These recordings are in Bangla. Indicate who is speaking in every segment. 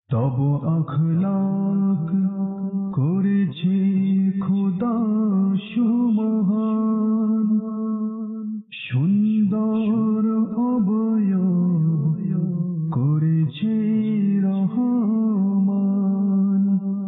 Speaker 1: তব আখলাক করেছে খোদা সুমহান, সুন্দর অবয়ব করেছে রহমান।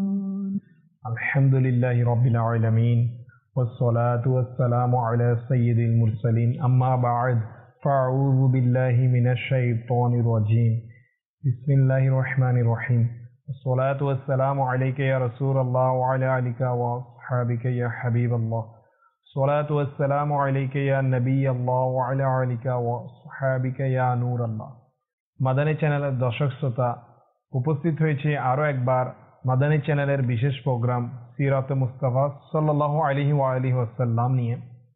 Speaker 2: আলহামদুলিল্লাহি রাব্বিল আলামিন والصلاة والسلام على سيد المرسلين أما بعد فأعوذ بالله من الشيطان الرجيم بسم الله الرحمن الرحيم والصلاة والسلام عليك يا رسول الله وعلى آلك وأصحابك يا حبيب الله الصلاة والسلام عليك يا نبي الله وعلى آلك وأصحابك يا نور الله মাদানী চ্যানেলের দর্শক শ্রোতা, উপস্থিত হয়েছে আরও একবার মাদানী চ্যানেলের বিশেষ প্রোগ্রাম সিরাতে মুস্তাফা সাল্লাল্লাহু আলাইহি ওয়া আলিহি ওয়াসাল্লাম নিয়ে।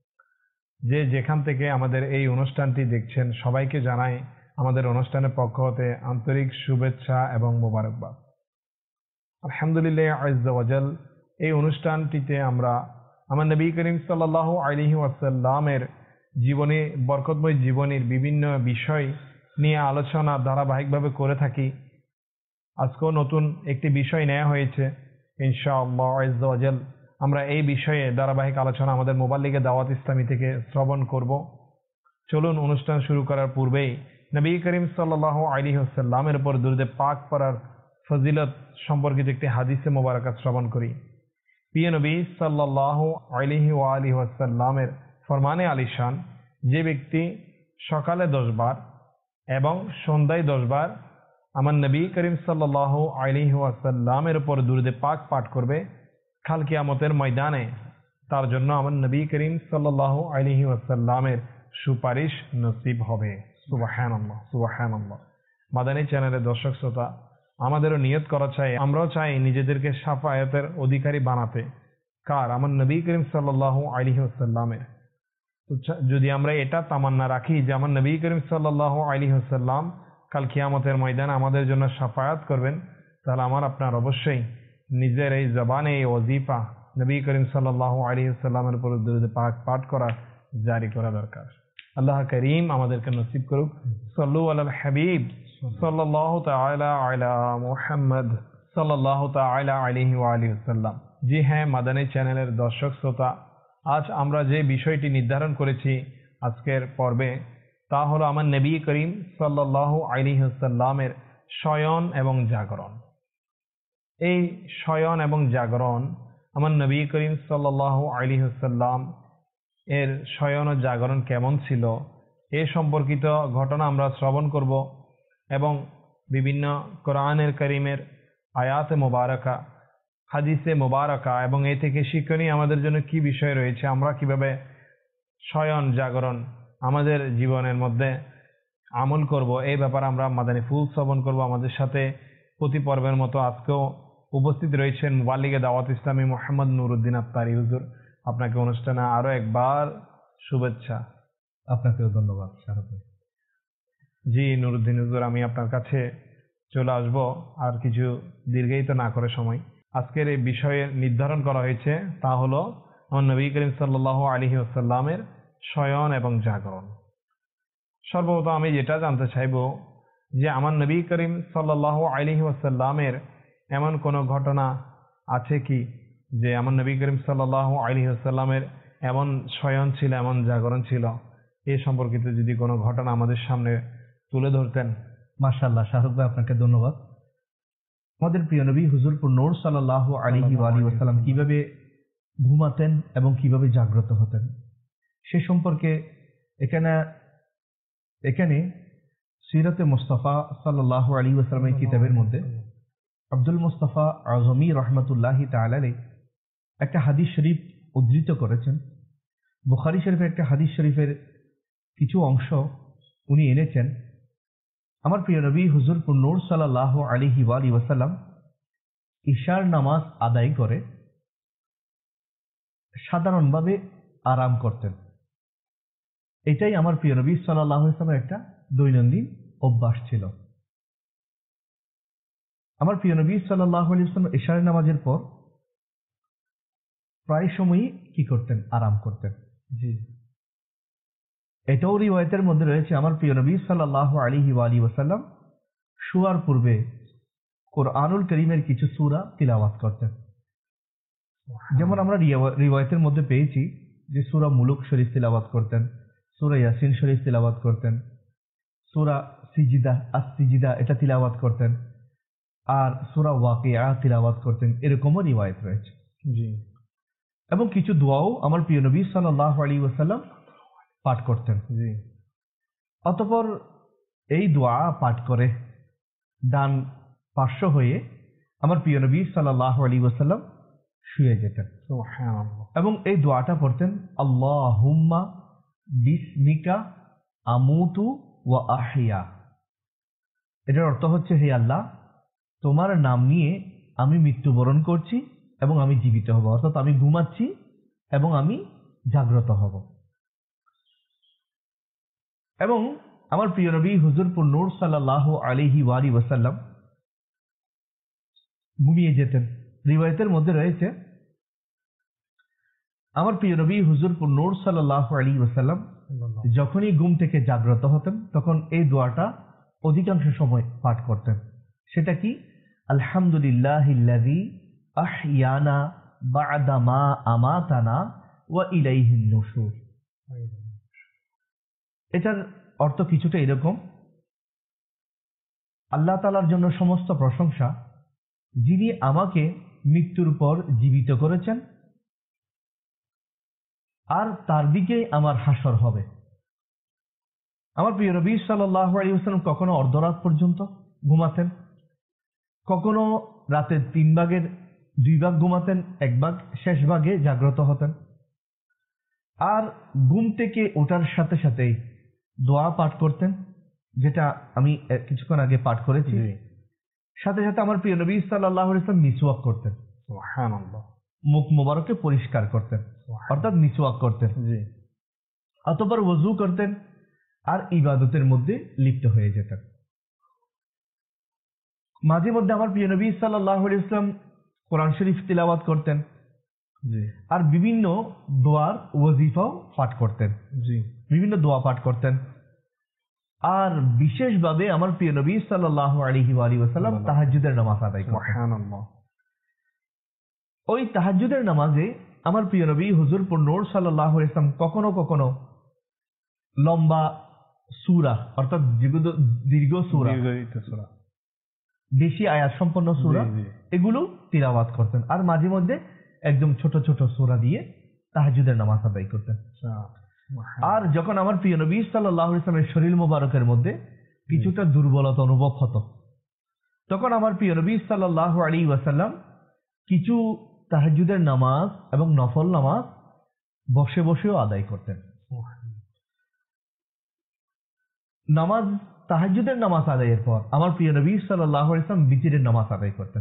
Speaker 2: যে যেখান থেকে আমাদের এই অনুষ্ঠানটি দেখছেন সবাইকে জানাই আমাদের অনুষ্ঠানের পক্ষ হতে আন্তরিক শুভেচ্ছা এবং মোবারকবাদ। আলহামদুলিল্লাহ আজ্জা ওয়াজাল, এই অনুষ্ঠানটিতে আমরা আমার নবী করিম সাল্লাল্লাহু আলাইহি ওয়াসাল্লামের জীবনী, বরকতময় জীবনীর বিভিন্ন বিষয় নিয়ে আলোচনা ধারাবাহিকভাবে করে থাকি। আজকেও নতুন একটি বিষয় নেওয়া হয়েছে। ইনশাআল্লাহ আজ্জা ওয়াজাল আমরা এই বিষয়ে ধারাবাহিক আলোচনা আমাদের মোবাইল লিগে দাওয়াত ইসলামী থেকে শ্রবণ করব। চলুন অনুষ্ঠান শুরু করার পূর্বেই নবী করিম সাল্লাল্লাহু আলাইহি ওয়াসাল্লামের উপর দুরূদে পাক পড়ার ফজিলত সম্পর্কিত একটি হাদিসে মোবারকা শ্রবণ করি। প্রিয় নবী সাল্লাল্লাহু আলাইহি ওয়া আলিহি ওয়াসাল্লামের ফরমানে আলিশান, যে ব্যক্তি সকালে 10 বার এবং সন্ধ্যায় 10 বার আমার নবী করিম সাল্লাল্লাহু আলাইহি ওয়াসাল্লামের উপর দুরূদে পাক পাঠ করবে, কাল কিয়ামতের ময়দানে তার জন্য আমার নবী করিম সাল্লাল্লাহু আলাইহি ওয়াসাল্লামের সুপারিশ নসিব হবে। সুবহানাল্লাহ, সুবহানাল্লাহ। মাদানী চ্যানেলের দর্শক শ্রোতা, আমাদেরও নিয়ত করা চাই, আমরাও চাই নিজেদেরকে শাফায়াতের অধিকারী বানাতে। কার? আমার নবী করিম সাল্লাল্লাহু আলাইহি ওয়াসাল্লামের। তো যদি আমরা এটা তামান্না রাখি যে আমার নবী করিম সাল্লাল্লাহু আলাইহি ওয়াসাল্লাম কাল কিয়ামতের ময়দানে আমাদের জন্য শাফায়াত করবেন, তাহলে আমার আপনার অবশ্যই নিজের এই জবানে এই ওয়াজিফা নবী করিম সাল্লাল্লাহু আলাইহি ওয়াসাল্লামের উপর দুরূদ পাক পাঠ করা জারি করা দরকার। আল্লাহ করিম আমাদেরকে নসিব করুক। সাল্লু আলাল হাবিব সাল্লাল্লাহু তাআলা আলা মুহাম্মদ সাল্লাল্লাহু তাআলা আলাইহি ওয়া আলিহি ওয়াসাল্লাম। জি হ্যাঁ, মাদানী চ্যানেলের দর্শক শ্রোতা, আজ আমরা যে বিষয়টি নির্ধারণ করেছি আজকের পর্বে, তা হলো আমার নবী করিম সাল্লাল্লাহু আলাইহি ওয়াসাল্লামের শয়ন এবং জাগরণ। এই শয়ন এবং জাগরণ, আমার নবী করিম সাল্লাল্লাহু আলাইহি ওয়াসাল্লাম এর শয়ন ও জাগরণ কেমন ছিল এ সম্পর্কিত ঘটনা আমরা শ্রবণ করব এবং বিভিন্ন কোরআনের কারীমের আয়াতে মোবারকা, হাদিসে মোবারকা এবং এ থেকে শিক্ষণীয় আমাদের জন্য কি বিষয় রয়েছে, আমরা কিভাবে শয়ন জাগরণ আমাদের জীবনের মধ্যে আমল করব, এই ব্যাপারে আমরা মাদানী ফুল শ্রবণ করব। আমাদের সাথে প্রতি পর্বের মতো আজকেও উপস্থিত রয়েছেন মুবাল্লিগে দাওয়াত ইসলামী মোহাম্মদ নুরুদ্দিন আত্তারি হুজুর। আপনাকে অনুষ্ঠানে আরো একবার শুভেচ্ছা।
Speaker 3: আপনাকেও ধন্যবাদ শারদ ভাই।
Speaker 2: জি নুরুদ্দিন হুজুর, আমি আপনার কাছে চলে আসব আর কিছু দীর্ঘায়িত না করে সময়। আজকের এই বিষয়ে নির্ধারণ করা হয়েছে, তা হলো আমার নবী করিম সাল্লাল্লাহু আলাইহি ওয়াসাল্লামের শয়ন এবং জাগরণ। সর্বপ্রথম আমি যেটা জানতে চাইব যে আমার নবী করিম সাল্লাল্লাহু আলাইহি ওয়াসাল্লামের এমন কোনো ঘটনা আছে কি যে আমার নবী করিম সাল্লাল্লাহু আলাইহি ওয়াসাল্লামের এমন শয়ন ছিল, এমন জাগরণ ছিল, এই সম্পর্কিত যদি কোনো ঘটনা আমাদের সামনে তুলে ধরতেন।
Speaker 3: মাশাআল্লাহ শাহরুখ ভাই, আপনাকে ধন্যবাদ। আমাদের প্রিয় নবী হুজুর নূর সাল্লাল্লাহু আলাইহি ওয়াসাল্লাম কিভাবে ঘুমাতেন এবং কিভাবে জাগ্রত হতেন সে সম্পর্কে এখানে সিরাতে মুস্তাফা সাল্লাল্লাহু আলাইহি ওয়াসাল্লামের কিতাবের মধ্যে আব্দুল মুস্তাফা আজমি রহমতুল্লাহি তাআলা আলাইহি একটা হাদিস শরীফ উদ্ধৃত করেছেন। বুখারী শরীফের একটা হাদিস শরীফের কিছু অংশ উনি এনেছেন। আমার প্রিয় নবী হুজুর নূর সাল্লাল্লাহু আলাইহি ওয়াসাল্লাম ইশার নামাজ আদায় করে সাধারণভাবে আরাম করতেন। এটাই আমার প্রিয় নবী সাল্লাল্লাহু আলাইহি ওয়াসাল্লামের একটা দৈনন্দিন অভ্যাস ছিল। আমার প্রিয় নবী সাল্লাল্লাহু আলাইহি ওয়াসাল্লাম ইশার নামাজের পর প্রায় সময়ই কি করতেন? আরাম করতেন।
Speaker 2: জি,
Speaker 3: এটাও রিওয়ায়াতের মধ্যে রয়েছে আমার প্রিয় নবী সাল্লাল্লাহু আলাইহি ওয়াসাল্লাম শোয়ার পূর্বে কোরআনুল করিমের কিছু সূরা তিলাওয়াত করতেন। যেমন আমরা রিওয়ায়াতের মধ্যে পেয়েছি যে সূরা মুলুক শরীফ তিলাওয়াত করতেন, সূরা ইয়াসিন শরীফ তিলাওয়াত করতেন, সূরা সিজিদা এটা তিলাওয়াত করতেন, আর সূরা ওয়াকিয়া তিলাওয়াত করতেন, এরকমও রিওয়ায়াত রয়েছে।
Speaker 2: জি।
Speaker 3: এবং কিছু দোয়াও আমার প্রিয় নবী সাল্লাল্লাহু আলাইহি ওয়াসাল্লাম পাঠ করতেন।
Speaker 2: জি।
Speaker 3: অতঃপর এই দোয়া পাঠ করে ডান পার্শ্ব হয়ে আমার প্রিয় নবী সাল্লাল্লাহু আলাইহি ওয়াসাল্লাম শুয়ে যেতেন
Speaker 2: সুবহানাল্লাহ।
Speaker 3: এবং এই দোয়াটা পড়তেন, আল্লাহুম্মা বিসমিকা আমুতু ওয়া আহইয়া। এটার অর্থ হচ্ছে, হে আল্লাহ, তোমার নাম নিয়ে আমি মৃত্যুবরণ করছি এবং আমি জীবিত হব, অর্থাৎ আমি ঘুমাচ্ছি এবং আমি জাগ্রত হব। এবং আমার প্রিয় নবী হুজুরপুর নূর সাল্লাল্লাহু আলাইহি ওয়াসাল্লাম ঘুমিয়ে যেতেন। রিওয়ায়াতের মধ্যে রয়েছে আমার প্রিয় নবী হুজুরপুর নূর সাল্লাল্লাহু আলাইহি ওয়াসাল্লাম যখনই ঘুম থেকে জাগ্রত হতেন তখন এই দোয়াটা অধিকাংশ সময় পাঠ করতেন। সেটা কি? আলহামদুলিল্লাহিল্লাযী আহইয়ানা বা'দা মা আমাতানা ওয়া ইলাইহিন নুশুর। এটার অর্থ কিছুটা এরকম, আল্লাহ তাআলার জন্য সমস্ত প্রশংসা, যিনি আমাকে মৃত্যুর পর জীবিত করেছেন আর তার দিকে আমার হাসর হবে। আমার প্রিয় নবী সাল্লাল্লাহু আলাইহি ওয়াসাল্লাম কখনো অর্ধরাত পর্যন্ত ঘুমাতেন, কখনো রাতের 3 ভাগের 2 ভাগ ঘুমাতেন, 1 ভাগ শেষ ভাগে জাগ্রত হতেন। আর ঘুম থেকে ওঠার সাথে সাথেই দোয়া পাঠ করতেন, যেটা আমি কিছুক্ষণ আগে পাঠ করেছি। সাথে সাথে আমার প্রিয় নবী সাল্লাল্লাহু আলাইহি ওয়াসাল্লাম মিসওয়াক করতেন,
Speaker 2: সুবহানাল্লাহ।
Speaker 3: মুখ মোবারকে পরিষ্কার করতেন, অর্থাৎ মিসওয়াক করতেন।
Speaker 2: জি।
Speaker 3: অতঃপর ওযু করতেন আর ইবাদতের মধ্যে লিপ্ত হয়ে যেতেন। মাঝে মধ্যে আমার প্রিয় নবী সাল্লাল্লাহু আলাইহি ওয়াসাল্লাম কোরআন শরীফ তিলাওয়াত করতেন
Speaker 2: জি।
Speaker 3: আর বিভিন্ন দোয়ার ওয়াজিফাও পাঠ করতেন।
Speaker 2: জি।
Speaker 3: বিভিন্ন দোয়া পাঠ করতেন। আর বিশেষভাবে আমার প্রিয় নবী সাল্লাল্লাহু আলাইহি ওয়াসাল্লাম তাহাজ্জুদের নামাজ আদায় করতেন।
Speaker 2: সুবহানাল্লাহ।
Speaker 3: ওই তাহাজ্জুদের নামাজে আমার প্রিয় নবী হুজুরপুর নূর সাল্লাল্লাহু আলাইহি ওয়াসাল্লাম কখনো কখনো লম্বা সূরা, অর্থাৎ দীর্ঘ সূরা, বেশি আয়াত সম্পন্ন সূরা, এগুলো তিলাওয়াত করতেন। আর মাঝে মধ্যে একদম ছোট ছোট সূরা দিয়ে তাহাজ্জুদের নামাজ আদায় করতেন। আর যখন আমার প্রিয় নবী সাল্লাল্লাহু আলাইহি ওয়াসাল্লামের শরীর মোবারকের মধ্যে কিছুটা দুর্বলতা অনুভব হতো, তখন আমার প্রিয় নবী সাল্লাল্লাহু আলাইহি ওয়াসাল্লাম কিছু তাহাজ্জুদের নামাজ এবং নফল নামাজ বসে বসেও আদায় করতেন। নামাজ, তাহাজ্জুদের নামাজ আদায়ের পর আমার প্রিয় নবী সাল্লাল্লাহু আলাইহি ওয়াসাল্লাম বিতিরের নামাজ আদায় করতেন।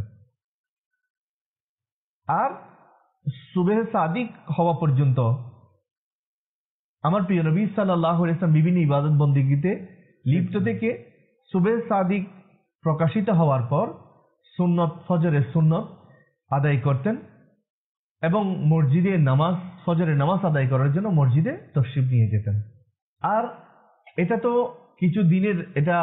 Speaker 3: আর সুবহে সাদিক হওয়া পর্যন্ত আমার প্রিয় নবী সাল্লাল্লাহু আলাইহি ওয়াসাল্লাম বিভিন্ন ইবাদত বন্দেগীতে লিপ্ত থেকে সুবহে সাদিক প্রকাশিত হওয়ার পর সুন্নত, ফজরের সুন্নত আদায় করতেন এবং মসজিদে নামাজ, ফজরের নামাজ আদায় করার জন্য মসজিদে তশরিফ নিয়ে যেতেন। আর এটা তো কিছু দিনের এটা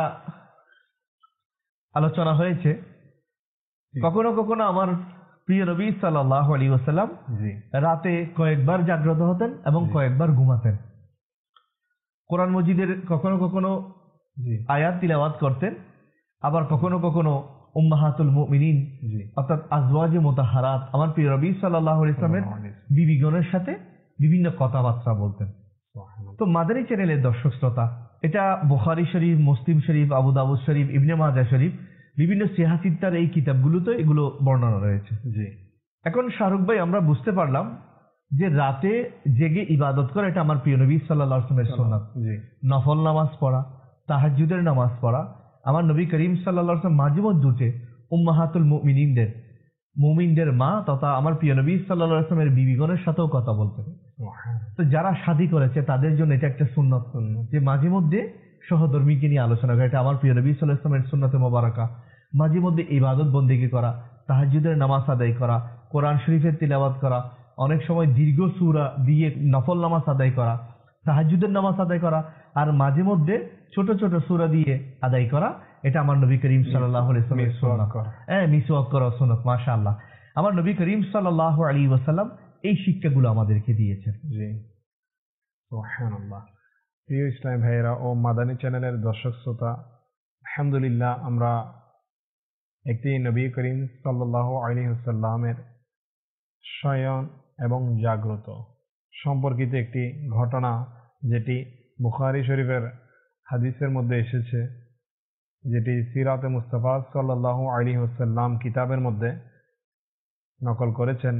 Speaker 3: আলোচনা হয়েছে। কখনো কখনো আমার প্রিয় নবী সাল্লাল্লাহু আলাইহি ওয়াসাল্লাম রাতে কয়েকবার জাগ্রত হতেন এবং কয়েকবার ঘুমাতেন। কোরআন মজিদের কখনো কখনো আয়াত তিলাওয়াত করতেন, আবার কখনো কখনো উম্মাহাতুল মুমিনিন অর্থাৎ আজওয়াজে মুতাহহারাত আমার প্রিয় নবী সাল্লাল্লাহু আলাইহি ওয়াসাল্লামের বিবিগণের সাথে বিভিন্ন কথাবার্তা বলতেন। তো মাদানী চ্যানেলের দর্শক শ্রোতা, এটা বুখারী শরীফ, মুসলিম শরীফ, আবু দাউদ শরীফ, ইবনে মাজাহ শরীফ, বিভিন্ন সিহাসিত্তার এই কিতাবগুলোতে এগুলো বর্ণনা রয়েছে। এখন শাহরুখ ভাই, আমরা বুঝতে পারলাম যে রাতে জেগে ইবাদত করা এটা আমার প্রিয় নবী সাল্লাল্লাহু আলাইহি ওয়াসাল্লামের সুন্নাত। নফল নামাজ পড়া, তাহাজ্জুদের নামাজ পড়া, আমার নবী করিম সাল্লাল্লাহু আলাইহি ওয়াসাল্লাম মাঝে মধ্যে উঠে উম্মাহাতুল মুমিনদের মা তথা আমার প্রিয় নবী সাল্লাল্লাহু আলাইহি ওয়াসাল্লামের বিবিগণের সাথেও কথা বলতেন। তো যারা শাদী করেছে তাদের জন্য এটা একটা সুন্নাত, যে মাঝে মধ্যে সহধর্মীকে নিয়ে আলোচনা করা। এটা আমার প্রিয় নবী সাল্লাল্লাহু আলাইহি ওয়াসাল্লামের সুন্নাতে মোবারকা। মাঝে মধ্যে ইবাদত বন্দেগী করা, তাহাজ্জুদের নামাজ আদায় করা, কোরআন শরীফের তিলাওয়াত করা, অনেক সময় দীর্ঘ সূরা দিয়ে নফল নামাজ আদায় করা, তাহাজ্জুদের নামাজ আদায় করা, আর মাঝে মধ্যে ছোট ছোট সূরা দিয়ে আদায় করা, এটা আমার নবী করিম সাল্লাল্লাহু আলাইহি ওয়াসাল্লামের সুন্নাত। মিসওয়াক করা সুন্নাত, মাশাআল্লাহ। আমার নবী করিম সাল্লাল্লাহু আলাইহি ওয়াসাল্লাম এই শিক্ষাগুলো আমাদেরকে দিয়েছেন।
Speaker 2: জি, সুবহানাল্লাহ। প্রিয় ইসলাম ভাইয়েরা ও মাদানী চ্যানেলের দর্শক শ্রোতা, আলহামদুলিল্লাহ আমরা একটি নবী করিম সাল্লাল্লাহু আলাইহি ওয়াসাল্লামের শয়ন এবং জাগ্রত সম্পর্কিত একটি ঘটনা, যেটি বুখারী শরীফের হাদিসের মধ্যে এসেছে, যেটি সিরাতে মুস্তাফা সাল্লাল্লাহু আলাইহি ওয়াসাল্লাম কিতাবের মধ্যে নকল করেছেন।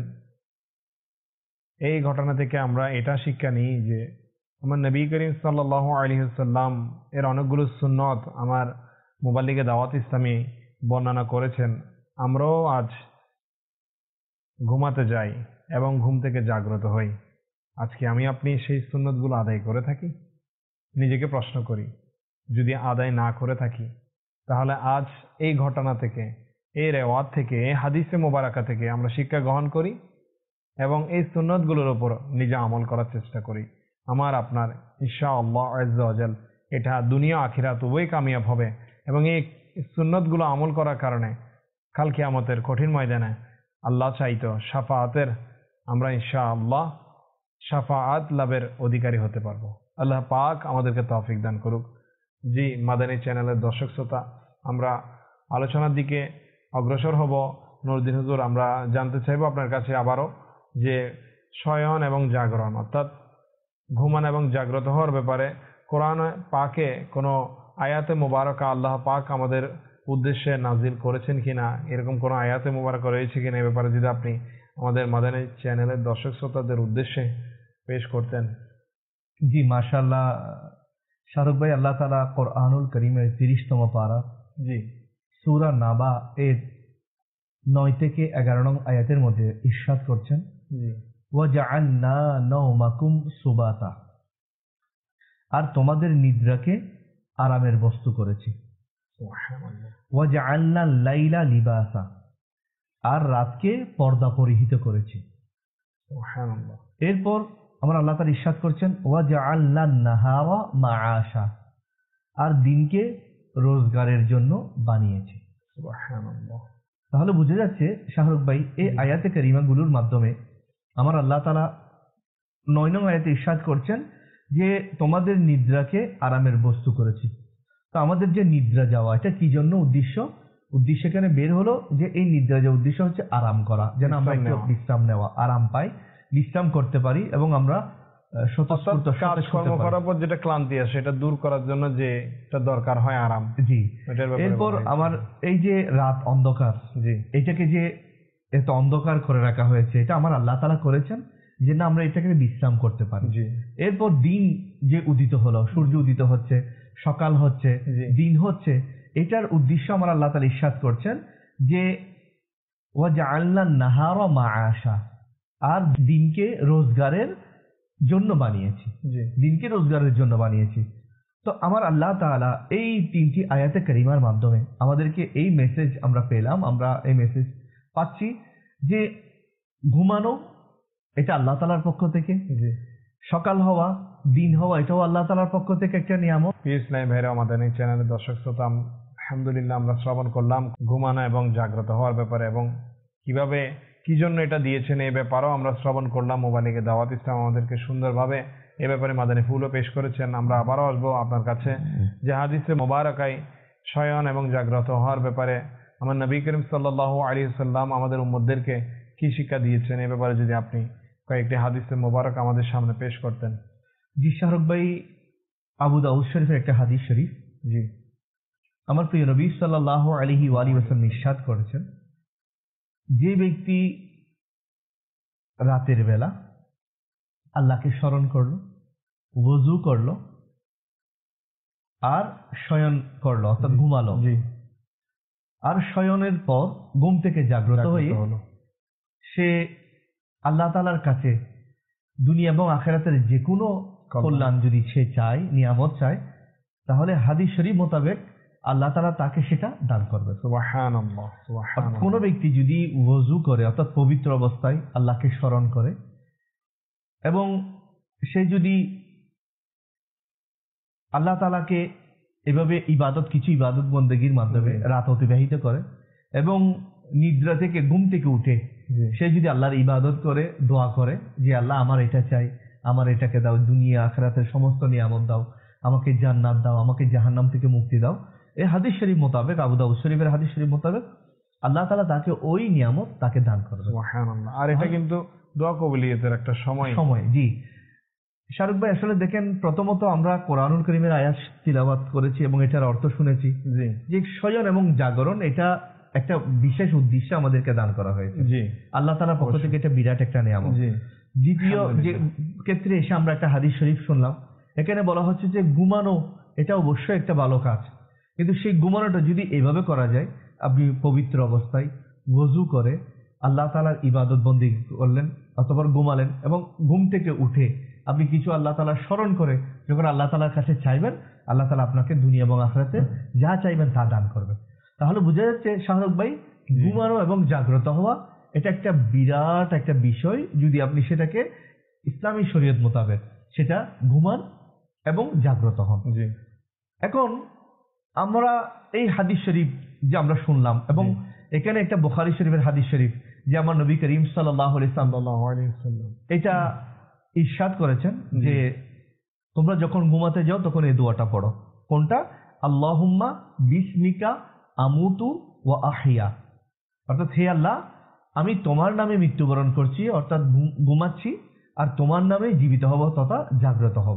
Speaker 2: এই ঘটনা থেকে আমরা এটা শিক্ষা নিই যে আমার নবী করিম সাল্লাল্লাহু আলাইহি ওয়াসাল্লাম এর অনেকগুলো সুন্নত আমার মুবাল্লিগে দাওয়াত ইসলামী বর্ণনা করেছেন। আমরাও আজ ঘুমাতে যাই এবং ঘুম থেকে জাগ্রত হই। আজকে আমি আপনি সেই সুন্নতগুলো আদায় করে থাকি? নিজেকে প্রশ্ন করি। যদি আদায় না করে থাকি, তাহলে আজ এই ঘটনা থেকে, এই রেওয়াত থেকে, এই হাদিসে মোবারকা থেকে আমরা শিক্ষা গ্রহণ করি এবং এই সুন্নতগুলোর উপর নিজে আমল করার চেষ্টা করি। আমার আপনার ইনশাআল্লাহ আজ্জা ওয়া জাল এটা দুনিয়া আখিরাত উভয় কামিয়াব হবে এবং এই সুন্নতগুলো আমল করার কারণে কাল কিয়ামতের কঠিন ময়দানে আল্লাহ চাইতো শাফাআতের আমরা ইনশাআল্লাহ শাফাআত লাভের অধিকারী হতে পারবো। আল্লাহ পাক আমাদেরকে তৌফিক দান করুক। জি, মাদানী চ্যানেলের দর্শক শ্রোতা, আমরা আলোচনার দিকে অগ্রসর হব। নুরুদ্দিন হুজুর, আমরা জানতে চাইবো আপনার কাছে আবারও যে শয়ন এবং জাগরণ অর্থাৎ ঘুমান এবং জাগ্রত হওয়ার ব্যাপারে কোরআন পাকে কোনো আয়াতে মুবারকা আল্লাহ পাক আমাদের উদ্দেশ্যে নাজিল করেছেন কিনা, এরকম কোনো আয়াতে মুবারকা রয়েছে কিনা, এই ব্যাপারে যদি আপনি আমাদের মাদানী চ্যানেলের দর্শক শ্রোতাদের উদ্দেশ্যে পেশ করতেন।
Speaker 3: জি, মাশাআল্লাহ শাহরুখ ভাই, আল্লাহ তাআলা কোরআনুল কারীমের 30তম পারা
Speaker 2: জি
Speaker 3: সূরা নাবা এর 9 থেকে 11 নং আয়াতের মধ্যে ইরশাদ করছেন,
Speaker 2: জি
Speaker 3: ওয়াজআলনা নাওমাকুম সুবাতা, আর তোমাদের নিদ্রাকে আরামের বস্তু করেছি।
Speaker 2: সুবহানাল্লাহ।
Speaker 3: ওয়াজআলনা লাইলা লিবাসা, আর রাতকে পর্দা পরিহিত করেছি।
Speaker 2: সুবহানাল্লাহ।
Speaker 3: এরপর আমরা আল্লাহ তাআলা ইরশাদ করছেন, ওয়াজআলনা নাহারা মাআশা, আর দিনকে রোজগারের জন্য বানিয়েছি।
Speaker 2: সুবহানাল্লাহ।
Speaker 3: তাহলে বুঝে যাচ্ছে শাহরুখ ভাই, এই আয়াতে কারিমাগুলোর মাধ্যমে আমার আল্লাহ তাআলা 9 নং আয়াতে ইরশাদ করছেন যে তোমাদের নিদ্রাকে আরামের বস্তু করেছি। তো আমাদের যে নিদ্রা যাওয়া, এটা কি জন্য উদ্দেশ্য এখানে বের হলো যে এই নিদ্রা যাওয়ার উদ্দেশ্য হচ্ছে আরাম করা, যেন আমরা একটু বিশ্রাম নেওয়া, আরাম পাই, বিশ্রাম করতে পারি এবং আমরা স্বতঃস্ফূর্ত
Speaker 2: কাজকর্ম করার পর যেটা ক্লান্তি আসে সেটা দূর করার জন্য যে এটা দরকার হয় আরাম।
Speaker 3: জি,
Speaker 2: এটার ব্যাপারে
Speaker 3: এরপর আমার এই যে রাত অন্ধকার,
Speaker 2: জি
Speaker 3: এটাকে যে এত অন্ধকার করে রাখা হয়েছে, এটা আমার আল্লাহ তাআলা করেছেন যে না আমরা এটাকে বিশ্রাম করতে পারি।
Speaker 2: জি
Speaker 3: এরপর দিন যে উদিত হলো, সূর্য উদিত হচ্ছে, সকাল হচ্ছে,
Speaker 2: জি।
Speaker 3: দিন হচ্ছে, এটার উদ্দেশ্য আমার আল্লাহ তাআলা ইরশাদ করছেন যে ওয়াজআলনা নাহারা মাআশা, আর দিনকে রোজগারের জন্য বানিয়েছি,
Speaker 2: জি
Speaker 3: দিনকে রোজগারের জন্য বানিয়েছি। তো আমার আল্লাহ তাআলা এই 3টি আয়াতে কারিমার মাধ্যমে আমাদেরকে এই মেসেজ আমরা পেলাম, আমরা এই মেসেজ পাচ্ছি যে ঘুমানো এটা আল্লাহ তাআলার পক্ষ থেকে,
Speaker 2: জি।
Speaker 3: সকাল হওয়া, দিন হওয়া, এটাও আল্লাহ তাআলার পক্ষ থেকে একটা নিয়ামত।
Speaker 2: প্রিয় ইসলাম ভাইরা, আমাদের এই চ্যানেলের দর্শক শ্রোতা, আলহামদুলিল্লাহ আমরা শ্রবণ করলাম ঘুমানো এবং জাগ্রত হওয়ার ব্যাপারে এবং কিভাবে কি জন্য এটা দিয়েছেন এই ব্যাপারেও আমরা শ্রবণ করলাম। মুবাল্লিগে দাওয়াত ইসলাম আমাদেরকে সুন্দরভাবে এ ব্যাপারে মাদানী ফুলও পেশ করেছেন। আমরা আবারও আসবো আপনার কাছে যে হাদিসে মোবারকায় শয়ন এবং জাগ্রত হওয়ার ব্যাপারে আমার নবী করিম সাল্লাল্লাহু আলাইহি ওয়াসাল্লাম আমাদের উম্মতদেরকে কি শিক্ষা দিয়েছেন, এই ব্যাপারে যদি আপনি কয়েকটি হাদিসে মোবারক আমাদের সামনে পেশ করতেন।
Speaker 3: জি শাহরুখ ভাই, আবু দাউদ শরীফের একটা হাদিস শরীফ,
Speaker 2: জি
Speaker 3: আমার প্রিয় নবী সাল্লাল্লাহু আলাইহি ওয়াসাল্লাম ইরশাদ করেছেন, যে ব্যক্তি রাতের বেলা আল্লাহকে স্মরণ করলো, ওযু করলো আর শয়ন করলো অর্থাৎ ঘুমালো,
Speaker 2: জি
Speaker 3: আর শয়নের পর ঘুম থেকে জাগ্রত হয়ে
Speaker 2: হলো,
Speaker 3: সে আল্লাহ তাআলার কাছে দুনিয়া এবং আখিরাতের যে কোনো কল্যাণ যদি সে চায়, নিয়ামত চায়, তাহলে হাদিস শরীফ মোতাবেক আল্লাহ তাআলা তাকে সেটা দান করবে।
Speaker 2: সুবহানাল্লাহ সুবহানাল্লাহ।
Speaker 3: কোনো ব্যক্তি যদি ওযু করে অর্থাৎ পবিত্র অবস্থায় আল্লাহকে স্মরণ করে এবং সে যদি আল্লাহ তাআলাকে এভাবে কিছু ইবাদত বন্দেগীর মাধ্যমে রাত অতিবাহিত করে এবং নিদ্রা থেকে ঘুম থেকে উঠে সে যদি আল্লাহর ইবাদত করে দোয়া করে যে আল্লাহ আমার এটা চাই, আমার এটাকে দাও, দুনিয়া আখিরাতের সমস্ত নিয়ামত দাও, আমাকে জান্নাত দাও, আমাকে জাহান্নাম থেকে মুক্তি দাও, এই হাদিস শরীফ মোতাবেক, আবু দাউদ শরীফের হাদিস শরীফ মোতাবেক আল্লাহ তাআলা তাকে ওই নিয়ামত তাকে দান করবে।
Speaker 2: সুবহানাল্লাহ। আর এটা কিন্তু দোয়া কবুলিয়তের একটা সময়।
Speaker 3: জি শাহরুখ ভাই, আসলে দেখেন, প্রথমত আমরা কোরআনুল কারীমের আয়াত তিলাওয়াত করেছি এবং এটার অর্থ শুনেছি যে শয়ন এবং জাগরণ এটা একটা বিশেষ উদ্দেশ্যে আমাদেরকে দান করা হয়েছে। আল্লাহ তাআলার পক্ষ থেকে এটা বিরাট একটা নিয়ামত। দ্বিতীয় যে ক্ষেত্রে এসে আমরা একটা হাদিস শরীফ শুনলাম, এখানে বলা হচ্ছে যে ঘুমানো এটা অবশ্যই একটা ভালো কাজ, কিন্তু সেই ঘুমানোটা যদি এভাবে করা যায়, আপনি পবিত্র অবস্থায় ওযু করে আল্লাহ তাআলার ইবাদত বন্দি করলেন অথবা ঘুমালেন এবং ঘুম থেকে উঠে আপনি কিছু আল্লাহ তাআলার স্মরণ করে যখন আল্লাহ তাআলার কাছে চাইবেন, আল্লাহ তাআলা আপনাকে দুনিয়া এবং আখিরাতে যা চাইবেন তা দান করবেন। তাহলে বোঝা যাচ্ছে শাহরুখ ভাই, ঘুমানো এবং জাগ্রত হওয়া এটা একটা বিরাট একটা বিষয়, যদি আপনি সেটাকে ইসলামী শরীয়ত মোতাবেক সেটা ঘুমান এবং জাগ্রত হন। এখন আমরা এই হাদিস শরীফ যে আমরা শুনলাম এবং এখানে একটা বুখারী শরীফের হাদিস শরীফ যে আমার নবী করিম সাল্লাল্লাহু আলাইহি ওয়াসাল্লাম এটা ইরশাদ করেছেন যে তোমরা যখন ঘুমাতে যাও তখন এই দোয়াটা পড়ো। কোনটা? আল্লাহুম্মা বিসমিকা আমুতু ওয়া আহইয়া, অর্থাৎ হে আল্লাহ, আমি তোমার নামে মৃত্যুবরণ করছি, অর্থাৎ ঘুমাচ্ছি, আর তোমার নামে জীবিত হব তথা জাগ্রত হব।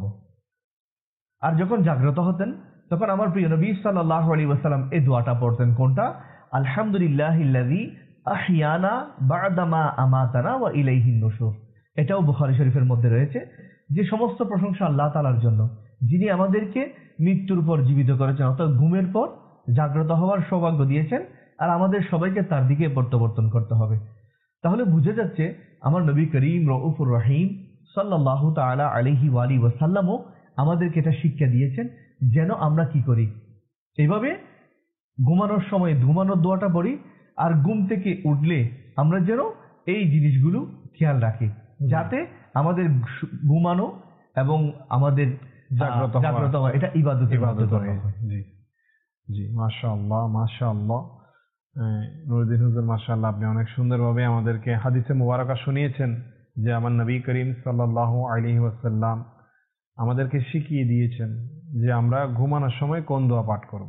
Speaker 3: আর যখন জাগ্রত হতেন তখন আমার প্রিয় নবী সাল্লাল্লাহু আলাইহি ওয়াসাল্লাম এই দোয়াটা পড়তেন। কোনটা? আলহামদুলিল্লাহিল্লাযী আহইয়ানা বা'দামা আমাতানা ওয়া ইলাইহিন নুশুর। এটাও বুখারী শরীফের মধ্যে রয়েছে যে সমস্ত প্রশংসা আল্লাহ তাআলার জন্য, যিনি আমাদেরকে মৃত্যুর পর জীবিত করেছেন, অর্থাৎ ঘুমের পর জাগ্রত হওয়ার সৌভাগ্য দিয়েছেন, আর আমাদের সবাইকে তার দিকে প্রত্যাবর্তন করতে হবে। তাহলে বুঝে যাচ্ছে আমার নবী করিম রউফুর রহিম সাল্লাল্লাহু তাআলা আলাইহি ওয়া আলিহি ওয়াসাল্লামও আমাদেরকে এটা শিক্ষা দিয়েছেন যেন আমরা কি করি, এইভাবে ঘুমানোর সময় ঘুমানোর দোয়াটা পড়ি, আর ঘুম থেকে উঠলে আমরা যেন এই জিনিসগুলো খেয়াল রাখি যাতে আমাদের ঘুমানো এবং আমাদের জাগ্রত হওয়া এটা ইবাদত হয়।
Speaker 2: জি মাশাআল্লাহ মাশাআল্লাহ। নুরুদ্দিন হুজুর মাশাআল্লাহ, আপনি অনেক সুন্দরভাবে আমাদেরকে হাদিসে মুবারাকা শুনিয়েছেন যে আমার নবী করিম সাল্লাল্লাহু আলাইহি ওয়াসাল্লাম আমাদেরকে শিখিয়ে দিয়েছেন যে আমরা ঘুমানোর সময় কোন দোয়া পাঠ করব।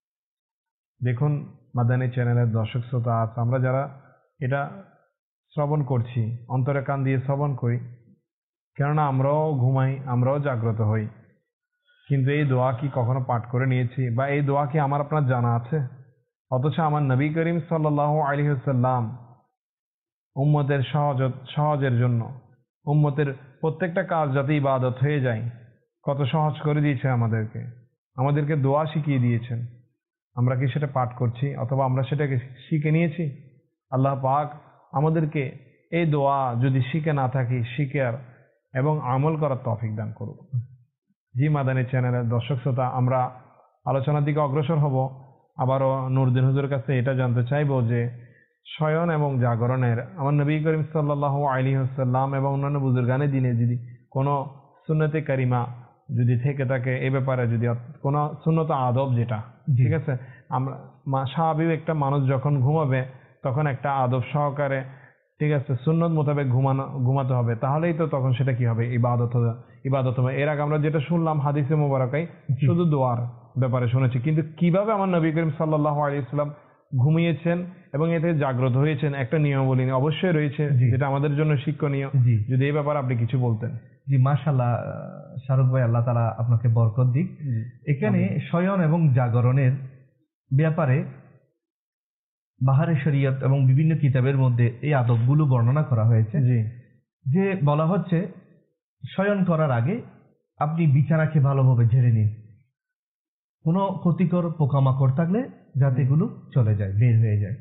Speaker 2: দেখুন মাদানী চ্যানেলের দর্শক শ্রোতা, আমরা যারা এটা শ্রবণ করছি অন্তরে কান দিয়ে শ্রবণ করি, কেননা আমরাও ঘুমাই, আমরাও জাগ্রত হই, কিন্তু এই দোয়া কি কখনো পাঠ করে নিয়েছি বা এই দোয়া কি আমার আপনার জানা আছে? অথচ আমার নবী করিম সাল্লাল্লাহু আলাইহি ওয়াসাল্লাম উম্মতের সহজের জন্য, উম্মতের প্রত্যেকটা কাজ যাতে ইবাদত হয়ে যায়, কত সহজ করে দিয়েছে আমাদেরকে দোয়া শিখিয়ে দিয়েছেন। আমরা কি সেটা পাঠ করছি অথবা আমরা সেটাকে শিখে নিয়েছি? আল্লাহ পাক আমাদেরকে এই দোয়া যদি শিখে না থাকি, শিখার এবং আমল করার তৌফিক দান করুন। জি মাদানী চ্যানেলের দর্শক শ্রোতা, আমরা আলোচনার দিকে অগ্রসর হব। আবারও নুরুদ্দিন হুজুরের কাছে এটা জানতে চাইবো যে শয়ন এবং জাগরণের আমার নবী করিম সাল্লাল্লাহু আলাইহি ওয়াসাল্লাম এবং অন্যান্য বুজুর্গানের দিনে যদি কোনো সুন্নতে কারিমা যদি থেকে থাকে, এ ব্যাপারে যদি কোনো সুন্নত আদব, যেটা ঠিক আছে, আমরা স্বাভাবিক একটা মানুষ যখন ঘুমাবে তখন একটা আদব সহকারে, ঠিক আছে, সুন্নত মোতাবেক ঘুমাতে হবে, তাহলেই তো তখন সেটা কি হবে, ইবাদত হবে। এর আগে আমরা যেটা শুনলাম হাদিসে মুবারাকায় শুধু দোয়ার ব্যাপারে শুনেছি, কিন্তু কিভাবে আমার নবী করিম সাল্লাল্লাহু আলাইহি ওয়াসাল্লাম ঘুমিয়েছেন এবং এতে জাগ্রত হয়েছেন একটা নিয়মাবলী অবশ্যই রয়েছে যেটা আমাদের জন্য শিক্ষণীয়। যদি এই ব্যাপারে আপনি কিছু বলতেন।
Speaker 3: জি মাশাআল্লাহ শাহরুখ ভাই, আল্লাহ তাআলা আপনাকে বরকত দিক। এখানে শয়ন এবং জাগরণের ব্যাপারে বাহারে শরীয়ত এবং বিভিন্ন কিতাবের মধ্যে এই আদবগুলো বর্ণনা করা হয়েছে। যে বলা হচ্ছে শয়ন করার আগে আপনি বিছানাকে ভালোভাবে ঝেড়ে নিন, কোনো ক্ষতিকর পোকামাকড় থাকলে যাতে এগুলো চলে যায়, বের হয়ে যায়।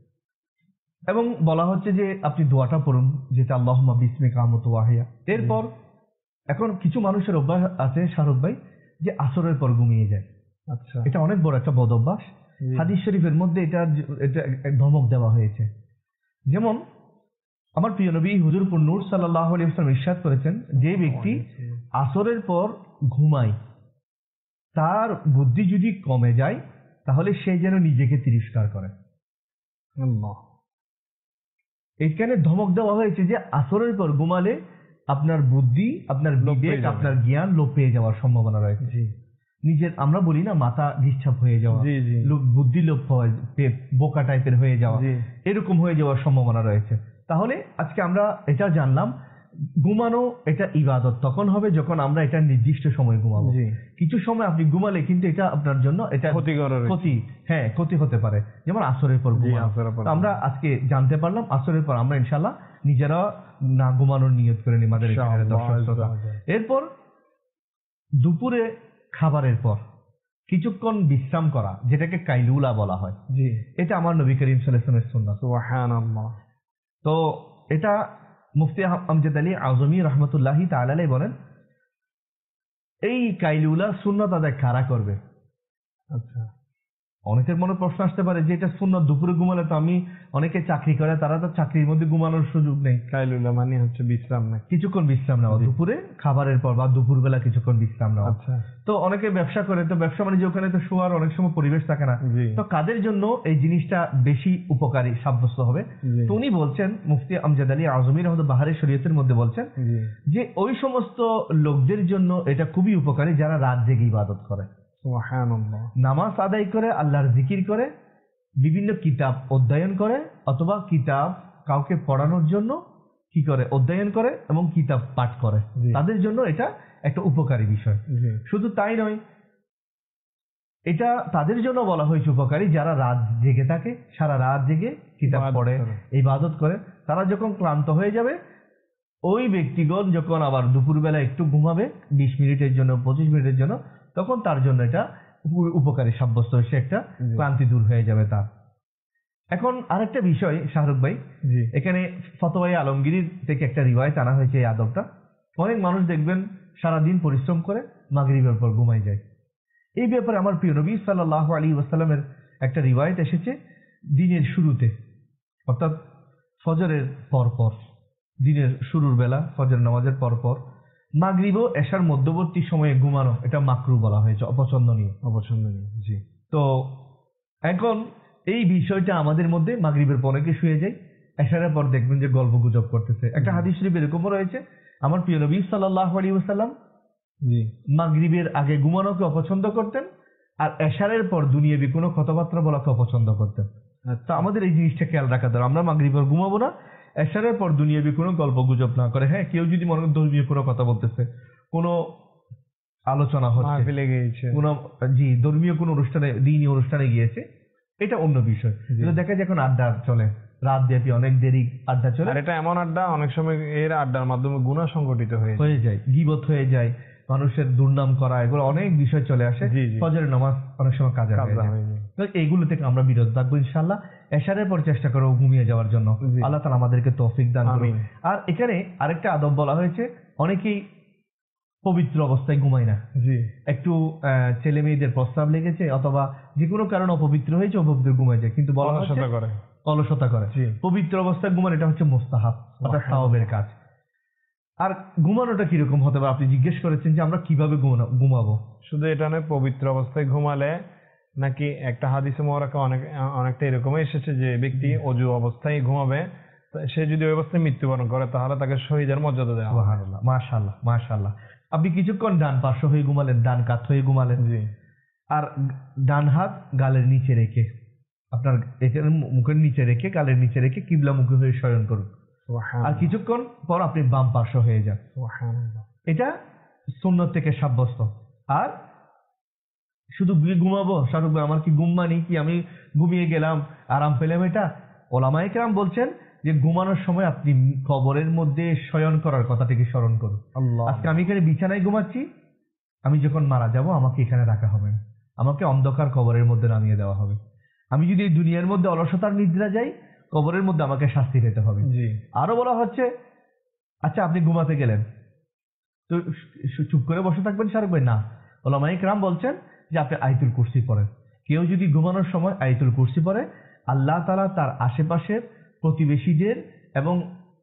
Speaker 3: এবং বলা হচ্ছে যে আপনি দোয়াটা পড়ুন যেটা আল্লাহুম্মা বিসমিকা আমুতু ওয়া আহইয়া। এরপর এখন কিছু মানুষের অভ্যাস আছে শাহরুখ ভাই যে আসরের পর ঘুমিয়ে যায়। আচ্ছা, এটা অনেক বড় একটা বদ অভ্যাস। হাদিস শরীফের মধ্যে এটা ধমক দেওয়া হয়েছে। যেমন আমার প্রিয় নবী হুজুর নূর সাল্লাল্লাহু আলাইহি ওয়াসাল্লাম ইরশাদ করেছেন, যে ব্যক্তি আসরের পর ঘুমায় তার বুদ্ধি যদি কমে যায় তাহলে সে যেন নিজেকে তিরস্কার করে।
Speaker 2: আল্লাহ।
Speaker 3: এখানে ধমক দেওয়া হয়েছে যে আসরের পর ঘুমালে আপনার বুদ্ধি, আপনার বিবেক, আপনার জ্ঞান লোপ পেয়ে যাওয়ার সম্ভাবনা রয়েছে।
Speaker 2: জি।
Speaker 3: নিজের আমরা বলি না মাথা ডিস্টার্ব হয়ে যাওয়া,
Speaker 2: জি জি,
Speaker 3: বুদ্ধি লোপ হওয়া, বোকা টাইপের হয়ে যাওয়া,
Speaker 2: জি।
Speaker 3: এরকম হয়ে যাওয়ার সম্ভাবনা রয়েছে। তাহলে আজকে আমরা এটা জানলাম ঘুমানো এটা ইবাদত তখন হবে যখন আমরা এটা নির্দিষ্ট সময় ঘুমাবো।
Speaker 2: জি।
Speaker 3: কিছু সময় আপনি ঘুমালে কিন্তু এটা আপনার জন্য এটা
Speaker 2: ক্ষতিকর
Speaker 3: ক্ষতি হতে পারে, যেমন আসরের পর ঘুমানো। তো আমরা আজকে জানতে পারলাম আসরের পর আমরা ইনশাআল্লাহ নিজেরা না ঘুমানোর নিয়ত করে নিই আমাদের এখানে দর্শক শ্রোতা। এরপর দুপুরে খাবারের পর কিছুক্ষণ বিশ্রাম করা, যেটাকে কাইলুলা বলা হয়।
Speaker 2: জি।
Speaker 3: এটা আমার নবী করিম সাল্লাল্লাহু আলাইহি ওয়াসাল্লামের সুন্নাত।
Speaker 2: সুবহানাল্লাহ।
Speaker 3: তো এটা মুফতি আমজাদ আলী আজমি রহমতুল্লাহি তাআলা আলাইহি বলেন এই কাইলুলা সুন্নাত আদায় কারা করবে?
Speaker 2: আচ্ছা।
Speaker 3: অনেকের মনে প্রশ্ন আসতে পারে যে এটা সুন্নাত, দুপুরে ঘুমালে তো আমি, অনেকে চাকরি করে তারা তো চাকরির মধ্যে ঘুমানোর সুযোগ নেই।
Speaker 2: কাইলুলা মানে হচ্ছে বিশ্রাম না,
Speaker 3: কিছুক্ষণ বিশ্রাম নেওয়া দুপুরে খাবারের পর বা দুপুরবেলা কিছুক্ষণ বিশ্রাম নেওয়া।
Speaker 2: আচ্ছা।
Speaker 3: তো অনেকে ব্যবসা করে, তো ব্যবসা মানে যে ওখানে তো শোয়ার অনেক সময় পরিবেশ থাকে না, তো কাদের জন্য এই জিনিসটা বেশি উপকারী সাব্যস্ত হবে? তো উনি বলছেন, মুফতি আমজাদ আলী আজমি রহমতুল্লাহ বাহারে শরীয়তের মধ্যে বলছেন যে ওই সমস্ত লোকদের জন্য এটা খুবই উপকারী যারা রাত জেগে ইবাদত করে, নামাজ আদায় করে, আল্লাহর জিকির করে, বিভিন্ন কিতাব অধ্যয়ন করে, অথবা কিতাব কাউকে পড়ানোর জন্য কি করে অধ্যয়ন করে এবং কিতাব পাঠ করে, তাদের জন্য এটা একটা উপকারী বিষয়। শুধু তাই নয়, এটা তাদের জন্য বলা হয়েছে উপকারী যারা রাত জেগে থাকে, সারা রাত জেগে কিতাব পড়ে, ইবাদত করে। তারা যখন ক্লান্ত হয়ে যাবে, ওই ব্যক্তিগণ যখন আবার দুপুরবেলা একটু ঘুমাবে 20 মিনিটের জন্য, 25 মিনিটের জন্য, তখন তার জন্য এটা উপকারী সাব্যস্ত হয়েছে, একটা ক্লান্তি দূর হয়ে যাবে তার। এখন আরেকটা বিষয় শাহরুখ ভাই, এখানে ফতোয়ায়ে আলমগীর থেকে একটা রিওয়ায়াত আনা হয়েছে এই আদবটা। অনেক মানুষ দেখবেন সারাদিন পরিশ্রম করে মাগরিবের পর ঘুমাই যায়। এই ব্যাপারে আমার প্রিয় নবী সাল্লাল্লাহু আলাইহি ওয়াসাল্লামের একটা রিওয়ায়াত এসেছে দিনের শুরুতে, অর্থাৎ ফজরের পরপর, দিনের শুরুর বেলা ফজর নামাজের পরপর মাগরিব ও এশার মধ্যবর্তী সময়ে ঘুমানো, এটা মাকরু বলা হয়েছে, অপছন্দনীয়। জি। তো এখন এই বিষয়টা আমাদের মধ্যে মাগরিবের পর অনেকে শুয়ে যায়, এশারের পর দেখবেন যে গল্প গুজব করতেছে। একটা হাদিস শরীফ এরকমও রয়েছে, আমার প্রিয় নবী সাল্লাল্লাহু আলাইহি ওয়াসাল্লাম মাগরিবের আগে ঘুমানোকে অপছন্দ করতেন, আর এশারের পর দুনিয়াবি কোনো কথাবার্তা বলাকে অপছন্দ করতেন। তো আমাদের এই জিনিসটা খেয়াল রাখা দরকার, আমরা মাগরিবের ঘুমাবো না, এশারের পর দুনিয়াবি কোনো গল্প গুজব না করে। হ্যাঁ, কেউ যদি মনে করেন ধর্মীয় কোনো কথা বলতেছে, কোনো আলোচনা হচ্ছে, ধর্মীয় কোনো অনুষ্ঠানে, দ্বীনি অনুষ্ঠানে গিয়েছে, এটা অন্য বিষয়। দেখা যায় এখন আড্ডা চলে, রাত ব্যাপী অনেক দেরি আড্ডা চলে, আর এটা এমন আড্ডা অনেক সময় এর আড্ডার মাধ্যমে গুনাহ সংগঠিত হয়ে যায়, গীবত হয়ে যায়, মানুষের দুর্নাম করা, এগুলো অনেক বিষয় চলে আসে। ফজরের নামাজ অনেক সময় কাজে হয়ে যায়। তো এইগুলো থেকে আমরা বিরত থাকবো ইনশাআল্লাহ। এশারের পর চেষ্টা করো ঘুমিয়ে যাওয়ার জন্য, আল্লাহ তাআলা আমাদেরকে তৌফিক দান করুন। আর এখানে আরেকটা আদব বলা হয়েছে, অনেকেই পবিত্র অবস্থায় ঘুমায় না। একটু ছেলে মেয়েদের প্রস্তাব লেগেছে অথবা যে কোনো কারণে অপবিত্র হয়েছে, অপবিত্র ঘুমায় যায়, কিন্তু অলসতা করে। পবিত্র অবস্থায় ঘুমান এটা হচ্ছে মুস্তাহাব, অর্থাৎ সওয়াবের কাজ। আর ঘুমানোটা কিরকম হতে পারে আপনি জিজ্ঞেস করেছেন যে আমরা কিভাবে ঘুমাবো।
Speaker 2: শুধু এটা নয়, পবিত্র অবস্থায় ঘুমালে নাকি একটা হাদিসে মুবারাকা অনেকটা এরকমই এসেছে যে ব্যক্তি অজু অবস্থায় ঘুমাবে, সে যদি ওই অবস্থায় মৃত্যুবরণ করে তাহলে তাকে শহীদের মর্যাদা দেওয়া হবে।
Speaker 3: সুবহানাল্লাহ, মাশাআল্লাহ, মাশাআল্লাহ। আপনি কিছুক্ষণ ডান পার্শ্ব হয়ে ঘুমালেন, ডান কাত হয়ে ঘুমালেন, আর ডান হাত গালের নিচে রেখে, আপনার এখানে মুখের নিচে রেখে, গালের নিচে রেখে কিবলা মুখী হয়ে শয়ন করুন। আর কিছুক্ষণ পর আপনি বাম পার্শ্ব হয়ে যান। এটা সুন্নত থেকে সাব্যস্ত। আর শুধু ঘুমাবো শাহরুখ ভাই, আমার কি ঘুম মানি কি আমি ঘুমিয়ে গেলাম আরাম পেলাম? এটা ওলামায়ে কেরাম বলছেন যে ঘুমানোর সময় আপনি কবরের মধ্যে শয়ন করার কথাটিকে স্মরণ করুন। আজকে আমি এখানে বিছানায় ঘুমাচ্ছি, আমি যখন মারা যাব আমাকে এখানে রাখা হবে না, আমাকে অন্ধকার কবরের মধ্যে নামিয়ে দেওয়া হবে। আমি যদি এই দুনিয়ার মধ্যে অলসতার নিদ্রা যাই, কবরের মধ্যে আমাকে শাস্তি পেতে হবে। আরো বলা হচ্ছে, আচ্ছা আপনি ঘুমাতে গেলেন তো চুপ করে বসে থাকবেন শাহরুখ ভাই? না, ওলামায়ে কেরাম বলছেন যে আপনি আয়াতুল কুরসি পড়েন। কেউ যদি ঘুমানোর সময় আয়াতুল কুরসি পড়ে, আল্লাহ তাআলা তার আশেপাশের প্রতিবেশীদের এবং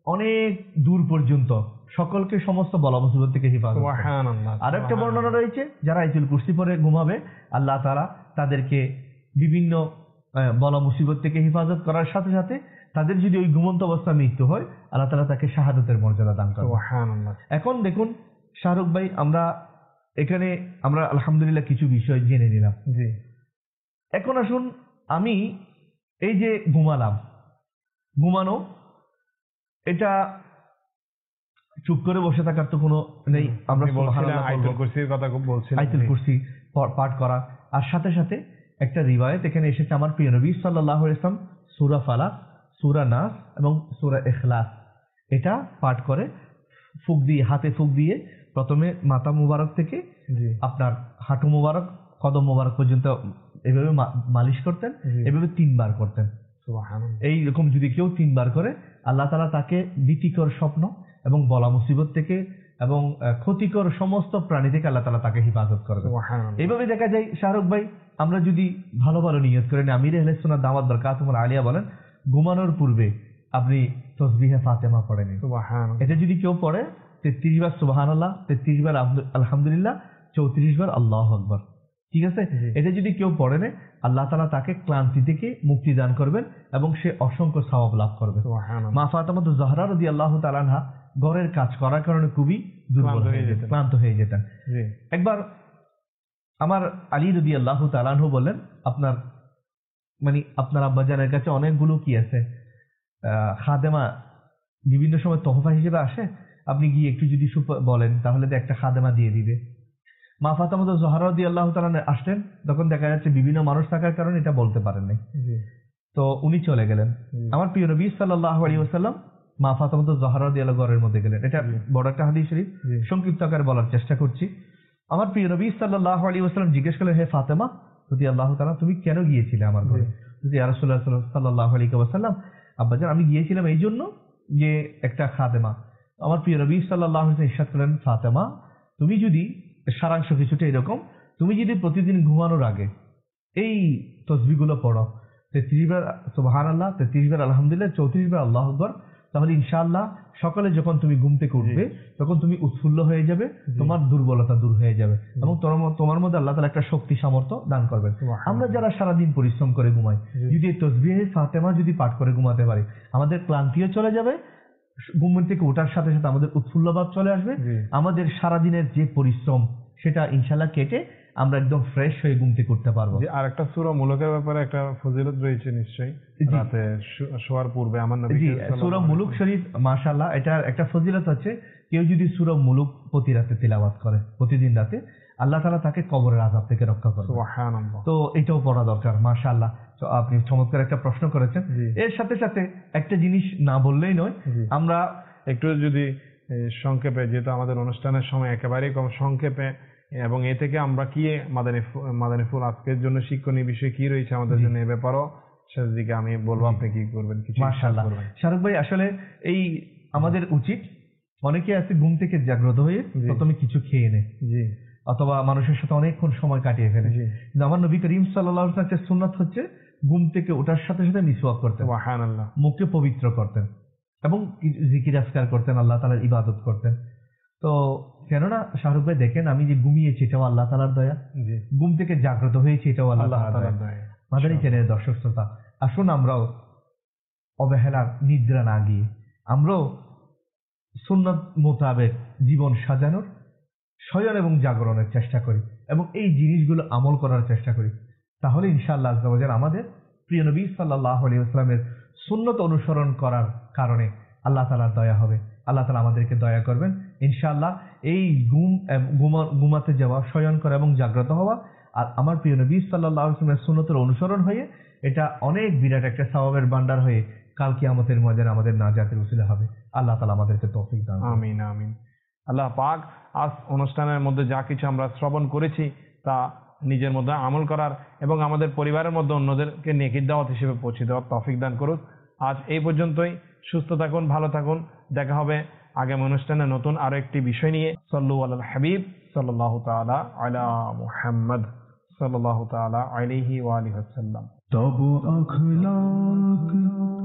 Speaker 3: অনেক দূর পর্যন্ত সকলকে সমস্ত বলা মুসিবত থেকে হিফাজত করে।
Speaker 2: সুবহানাল্লাহ।
Speaker 3: আরেকটা বর্ণনা রয়েছে, যারা আয়াতুল কুরসি পরে ঘুমাবে আল্লাহ তাআলা তাদেরকে বিভিন্ন বলা মুসিবত থেকে হেফাজত করার সাথে সাথে তাদের যদি ওই ঘুমন্ত অবস্থা মৃত্যু হয় আল্লাহ তাআলা তাকে শাহাদাতের মর্যাদা দান করবে।
Speaker 2: সুবহানাল্লাহ।
Speaker 3: এখন দেখুন শাহরুখ ভাই, আমরা এখানে আলহামদুলিল্লাহ কিছু বিষয় জেনে নিলাম।
Speaker 2: জি।
Speaker 3: এখন আসুন, আমি এই যে ঘুমানো এটা চুপ করে বসে থাকার তো কোনো নেই। আমরা
Speaker 2: আয়াতুল কুরসির কথা বলছিলাম,
Speaker 3: আয়াতুল কুরসি পাঠ করা, আর সাথে সাথে একটা রিওয়ায়াত এখানে এসেছে আমার প্রিয় নবী সাল্লাল্লাহু আলাইহি ওয়াসাল্লাম সূরা ফালাক, সূরা নাস এবং সূরা ইখলাস এটা পাঠ করে হাতে ফুঁক দিয়ে প্রথমে মাথা মুবারক থেকে আপনার হাঁটু মুবারক, কদম মুবারক পর্যন্ত এভাবে মালিশ করতেন, এভাবে 3 বার করতেন। এইরকম যদি কেউ 3 বার করে আল্লাহ তাআলা তাকে ভীতিকর স্বপ্ন এবং বলা মুসিবত থেকে এবং ক্ষতিকর সমস্ত প্রাণী থেকে আল্লাহ তাআলা তাকে হেফাজত করবে। এইভাবে দেখা যায় শাহরুখ ভাই, আমরা যদি ভালো ভালো নিয়ত করেন, আমির আহলে সুন্নাত দাওয়াত বরকাতুহুল আলিয়া বলেন, ঘুমানোর পূর্বে আপনি তাসবিহে ফাতেমা পড়েন। এটা যদি কেউ পড়ে 33 বার সুবহানাল্লাহ, 33 বার আলহামদুলিল্লাহ, 34 বার আল্লাহু আকবার, ঠিক আছে? এটা যদি কেউ পড়ে নেয় আল্লাহ তাআলা তাকে ক্লান্তি থেকে মুক্তি দান করবেন এবং সে অসংখ্য সওয়াব লাভ করবে। মা ফাতেমা জাহরা রাদিয়াল্লাহু তাআলা আনহা ঘরের কাজ করার কারণে খুবই দুর্বল হয়ে যেতেন, ক্লান্ত হয়ে যেতেন। একবার আমার আলী রাদিয়াল্লাহু তাআলা আনহু বললেন, আপনার আব্বাজানের কাছে অনেকগুলো কি আছে খাদেমা বিভিন্ন সময় তোহফা হিসেবে আসে, আপনি গিয়ে একটু যদি বলেন তাহলে তো একটা খাদেমা দিয়ে দিবে। মা ফাতেমা জাহরা রাদিয়াল্লাহু তাআলা আসলেন, তখন দেখা যাচ্ছে বিভিন্ন মানুষ থাকার কারণে এটা বলতে পারেন নাই, তো উনি চলে গেলেন। আমার প্রিয় নবী সাল্লাল্লাহু আলাইহি ওয়াসাল্লাম মা ফাতেমা জাহরা রাদিয়াল্লাহু ঘরের মধ্যে গেলেন। এটা বড় একটা হাদিস শরীফ, সংক্ষিপ্ত আকারে বলার চেষ্টা করছি। আমার প্রিয় নবী সাল্লাল্লাহু আলাইহি ওয়াসাল্লাম জিজ্ঞেস করলেন, হে ফাতেমা রাদিয়াল্লাহু তাআলা, তুমি কেন গিয়েছিলে আমার ঘরে? ইয়া রাসূলুল্লাহ সাল্লাল্লাহু আলাইহি ওয়াসাল্লাম, আব্বাজান আমি গিয়েছিলাম এই জন্য যে একটা খাদেমা। আমার প্রিয় নবী সাল্লাল্লাহু আলাইহি ওয়াসাল্লাম ইরশাদ করলেন, ফাতেমা তুমি যদি, সারাংশ কিছুটা এরকম, তুমি যদি প্রতিদিন ঘুমানোর আগে এই তাসবিহগুলো পড়ো, 33 বার সুবহানাল্লাহ, 33 বার আলহামদুলিল্লাহ, 34 বার আল্লাহু আকবার, তাহলে ইনশাআল্লাহ সকালে যখন তুমি ঘুম থেকে উঠবে তখন তুমি উৎফুল্ল হয়ে যাবে, তোমার দুর্বলতা দূর হয়ে যাবে এবং তোমার মধ্যে আল্লাহ তাআলা একটা শক্তি সামর্থ্য দান করবেন। আমরা যারা সারাদিন পরিশ্রম করে ঘুমাই, যদি এই তাসবিহে ফাতেমা যদি পাঠ করে ঘুমাতে পারি, আমাদের ক্লান্তিও চলে যাবে, ঘুম থেকে ওঠার সাথে সাথে আমাদের উৎফুল্লভাব চলে আসবে, আমাদের সারাদিনের যে পরিশ্রম সেটা ইনশাআল্লাহ কেটে আমরা একদম ফ্রেশ হয়ে ঘুম থেকে উঠতে পারবো।
Speaker 2: আর একটা সূরা মুলুকের ব্যাপারে একটা ফজিলত রয়েছে নিশ্চয়ই, রাতে শোয়ার পূর্বে আমার নবী
Speaker 3: সূরা মুলুক শরীফ, মাশাআল্লাহ, এটার একটা ফজিলত হচ্ছে, কেউ যদি সূরা মুলুক প্রতি রাতে তিলাওয়াত করে, প্রতিদিন রাতে, আল্লাহ তাআলা তাকে কবরের আযাব থেকে রক্ষা করবে।
Speaker 2: সুবহানাল্লাহ।
Speaker 3: তো এটাও পড়া দরকার। মাশাআল্লাহ, তো আপনি চমৎকার একটা প্রশ্ন করেছেন। এর সাথে সাথে একটা জিনিস না বললেই নয়, আমরা
Speaker 2: একটু যদি সংক্ষেপে, যেহেতু আমাদের অনুষ্ঠানের সময় একেবারেই কম, সংক্ষেপে এবং এ থেকে আমরা কি মাদানী ফুল আজকের জন্য শিক্ষণীয় বিষয় কি রয়েছে আমাদের জন্য, এ ব্যাপারও শেষ দিকে আমি বলবো, আপনি কি করবেন কিছু?
Speaker 3: মাশাআল্লাহ শাহরুখ ভাই, আসলে এই আমাদের উচিত, অনেকে আছে ঘুম থেকে জাগ্রত হয়ে প্রথমে কিছু খেয়ে নেয়, অথবা মানুষের সাথে অনেকক্ষণ সময় কাটিয়ে ফেলে। কিন্তু আমার নবী করিম সাল্লাল্লাহু আলাইহি ওয়াসাল্লামের সুন্নাত হচ্ছে ঘুম থেকে ওঠার সাথে সাথে মিসওয়াক করতেন,
Speaker 2: সুবহানাল্লাহ,
Speaker 3: মুখকে পবিত্র করতেন এবং জিকির আজকার করতেন, আল্লাহ তাআলার ইবাদত করতেন। তো কেননা শাহরুখ ভাই দেখেন, আমি যে ঘুমিয়েছি এটাও আল্লাহ তাআলার দয়া, ঘুম থেকে জাগ্রত হয়েছি এটাও আল্লাহ তাআলার দয়া। মাদানী চ্যানেলের দর্শক শ্রোতা, আসুন আমরাও অবহেলার নিদ্রা না গিয়ে আমরাও সুন্নাত মোতাবেক জীবন সাজানোর, শয়ন এবং জাগরণের চেষ্টা করি এবং এই জিনিসগুলো আমল করার চেষ্টা করি। তাহলে ইনশাআল্লাহ আজ্জা ওয়া জাল আমাদের প্রিয় নবী সাল্লাল্লাহু আলাইহি ওয়াসাল্লামের সুন্নত অনুসরণ করার কারণে আল্লাহ তাআলার দয়া হবে, আল্লাহ তাআলা আমাদেরকে দয়া করবেন ইনশাআল্লাহ। এই ঘুমাতে যাওয়া, শয়ন করা এবং জাগ্রত হওয়া আর আমার প্রিয় নবী সাল্লাল্লাহু আলাইহি ওয়াসাল্লামের সুন্নতের অনুসরণ হয়ে এটা অনেক বিরাট একটা সওয়াবের ভান্ডার হয়ে কাল কিয়ামতের ময়দানে আমাদের নাজাতের উসিলা হবে। আল্লাহ তাআলা আমাদেরকে তৌফিক দান করুন।
Speaker 2: আমিন আমিন। আল্লাহ পাক আজ অনুষ্ঠানের মধ্যে যা কিছু আমরা শ্রবণ করেছি তা নিজের মধ্যে আমল করার এবং আমাদের পরিবারের মধ্যে অন্যদেরকে নেকির দাওয়াত হিসেবে পৌঁছে দেওয়ার তৌফিক দান করুন। আজ এই পর্যন্তই। সুস্থ থাকুন, ভালো থাকুন। দেখা হবে আগামী অনুষ্ঠানে নতুন আরো একটি বিষয় নিয়ে। সাল্লু আলাল হাবিব সাল্লাল্লাহু তাআলা আলা মুহাম্মদ সাল্লাল্লাহু তাআলা আলাইহি ওয়া আলিহি ওয়াসাল্লাম।
Speaker 1: তব আখলাক